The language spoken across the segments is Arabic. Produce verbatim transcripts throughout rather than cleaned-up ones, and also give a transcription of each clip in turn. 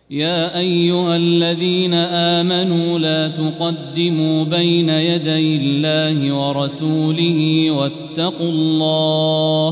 يا أيها الذين آمنوا لا تقدموا بين يدي الله ورسوله واتقوا الله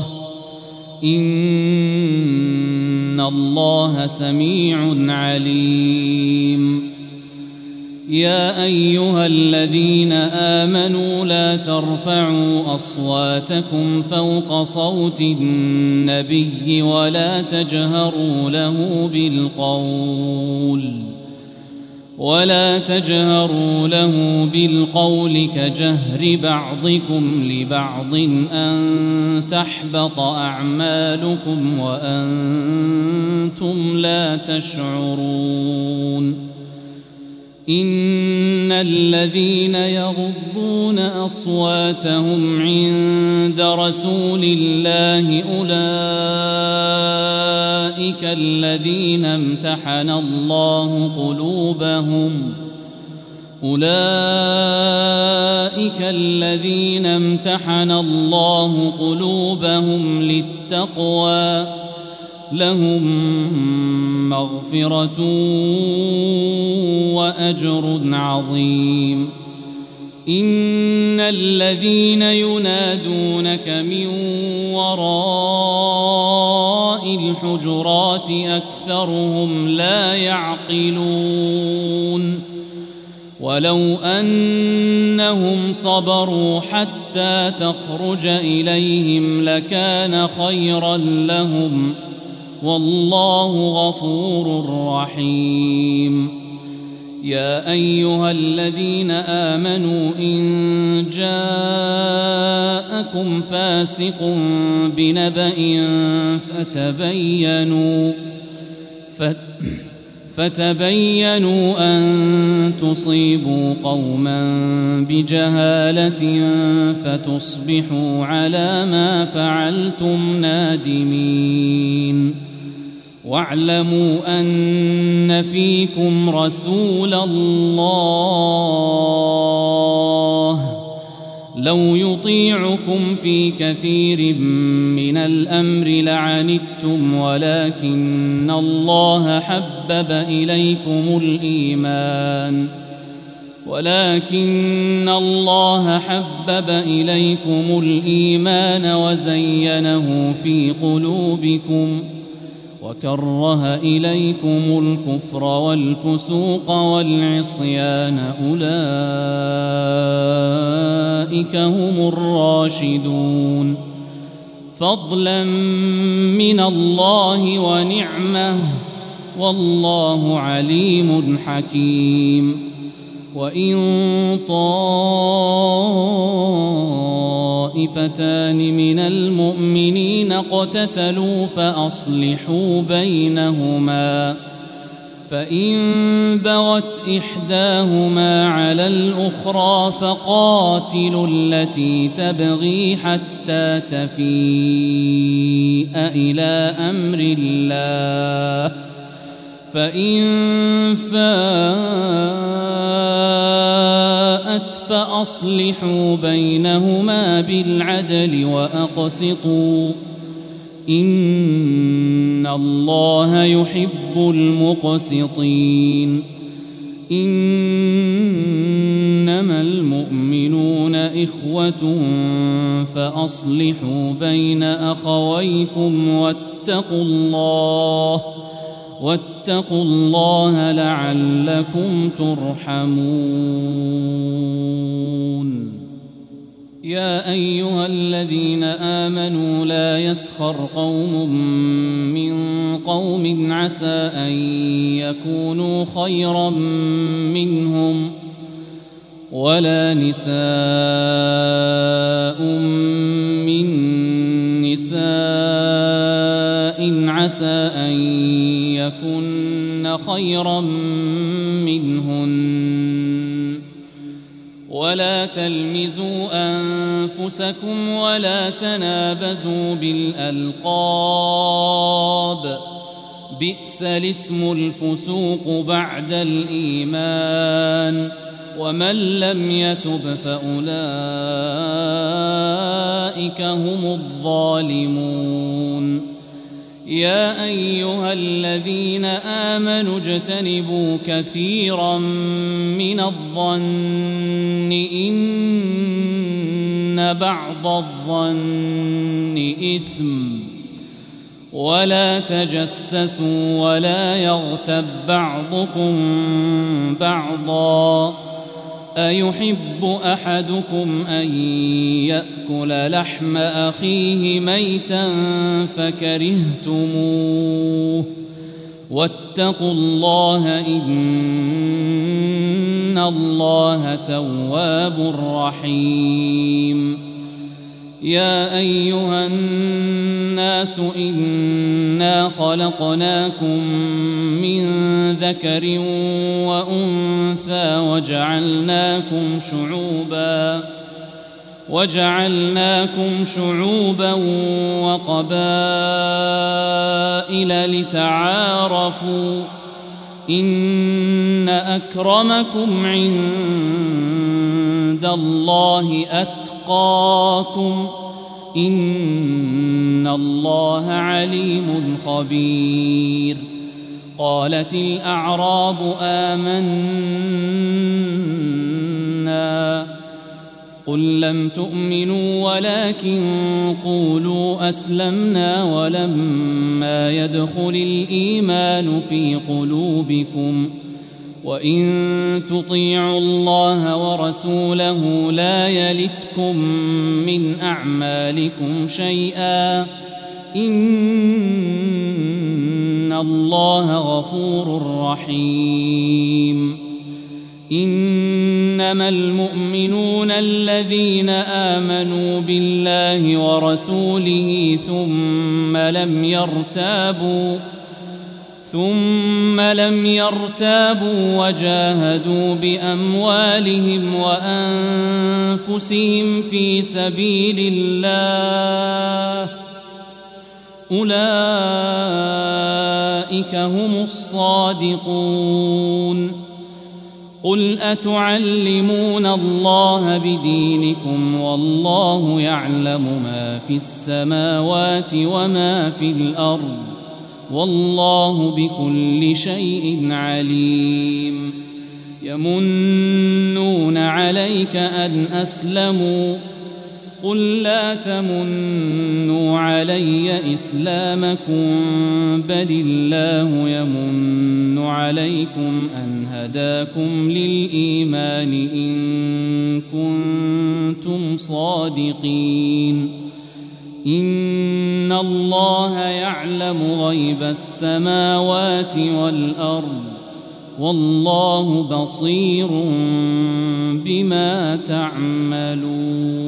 إن الله سميع عليم. يا أيها الذين آمنوا لا ترفعوا أصواتكم فوق صوت النبي ولا تجهروا له بالقول ولا تجهروا له بالقول كجهر بعضكم لبعض أن تحبط أعمالكم وأنتم لا تشعرون. إن الذين يغضون أصواتهم عند رسول الله أولئك الذين امتحن الله قلوبهم أولئك الذين امتحن الله قلوبهم للتقوى لهم مغفرة وأجر عظيم. إن الذين ينادونك من وراء الحجرات أكثرهم لا يعقلون. ولو أنهم صبروا حتى تخرج إليهم لكان خيرا لهم والله غفور رحيم. يا أيها الذين آمنوا إن جاءكم فاسق بنبأ فتبينوا فتبينوا أن تصيبوا قوما بجهالة فتصبحوا على ما فعلتم نادمين. واعلموا أن فيكم رسول الله لو يطيعكم في كثير من الأمر لعنتم ولكن الله حبب إليكم الإيمان ولكن الله حبب إليكم الإيمان وزينه في قلوبكم وكره إليكم الكفر والفسوق والعصيان أولئك هم الراشدون فضلا من الله ونعمه والله عليم حكيم. وإن طائفتان من المؤمنين اقتتلوا فأصلحوا بينهما فإن بغت إحداهما على الأخرى فقاتلوا التي تبغي حتى تفيء إلى أمر الله فإن فاءت فأصلحوا بينهما بالعدل وأقسطوا إن الله يحب المقسطين. إنما المؤمنون إخوة فأصلحوا بين أخويكم واتقوا الله واتقوا الله لعلكم ترحمون. يا أيها الذين آمنوا لا يسخر قوم من قوم عسى أن يكونوا خيرا منهم ولا نساء من نساء عسى أن يكن خيرا منهن ولا تلمزوا أنفسكم ولا تنابزوا بالألقاب بئس الاسم الفسوق بعد الإيمان ومن لم يتب فأولئك هم الظالمون. يا أيها الذين آمنوا اجتنبوا كثيرا من الظن إن بعض الظن إثم ولا تجسسوا ولا يغتب بعضكم بعضا أيحب أحدكم أن يأكل لحم أخيه ميتا فكرهتموه واتقوا الله إن الله تواب رحيم يا أيها الناس إنا خلقناكم من ذكر وأنثى وجعلناكم شعوبا وجعلناكم شعوبا وقبائل لتعارفوا إن أكرمكم عند الله أتقاكم إن الله عليم خبير قالت الأعراب آمنا قل لم تؤمنوا ولكن قولوا أسلمنا ولما يدخل الإيمان في قلوبكم وإن تطيعوا الله ورسوله لا يلتكم من أعمالكم شيئا إن الله غفور رحيم إنما المؤمنون الذين آمنوا بالله ورسوله ثم لم يرتابوا ثم لم يرتابوا وجاهدوا بأموالهم وأنفسهم في سبيل الله أولئك هم الصادقون قل أتعلمون الله بدينكم والله يعلم ما في السماوات وما في الأرض والله بكل شيء عليم يمنون عليك أن أسلموا قل لا تمنوا علي إسلامكم بل الله يمن عليكم أن هداكم للإيمان إن كنتم صادقين إن الله يعلم غيب السماوات والأرض والله بصير بما تعملون